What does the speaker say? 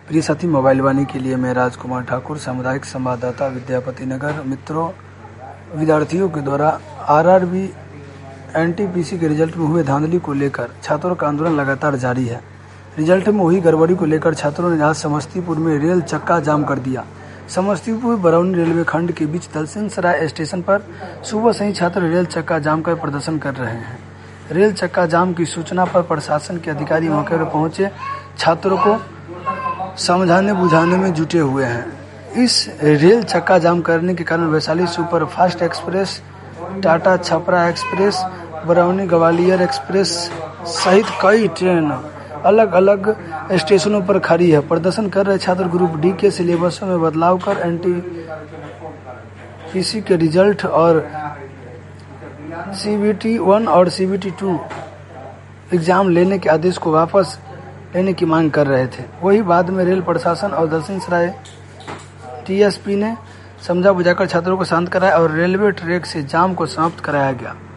प्रिय साथी, मोबाइल वाणी के लिए मैं राजकुमार ठाकुर, सामुदायिक संवाददाता, विद्यापति नगर। मित्रों, विद्यार्थियों के द्वारा आरआरबी एनटीपीसी के रिजल्ट में हुए धांधली को लेकर छात्रों का आंदोलन लगातार जारी है। रिजल्ट में हुई गड़बड़ी को लेकर छात्रों ने आज समस्तीपुर में रेल चक्का जाम कर दिया। समस्तीपुर बरौनी रेलवे खंड के बीच दलसिंह सराय स्टेशन पर सुबह से ही छात्र रेल चक्का जाम कर प्रदर्शन कर रहे हैं। रेल चक्का जाम की सूचना पर प्रशासन के अधिकारी मौके पर पहुंचे छात्रों को समझाने बुझाने में जुटे हुए हैं। इस रेल चक्का जाम करने के कारण Vaishali super fast express, Tata Chhapra express, Barauni Gwalior express सहित कई ट्रेन अलग अलग स्टेशनों पर खड़ी है। प्रदर्शन कर रहे छात्र ग्रुप डी के सिलेबसों में बदलाव कर एनटीपीसी के रिजल्ट और CBT 1 और CBT 2 एग्जाम लेने के आदेश को वापस लेने की मांग कर रहे थे। वही बाद में रेल प्रशासन और दलसिंह सराय TSP ने समझा बुझाकर छात्रों को शांत कराया और रेलवे ट्रैक से जाम को समाप्त कराया गया।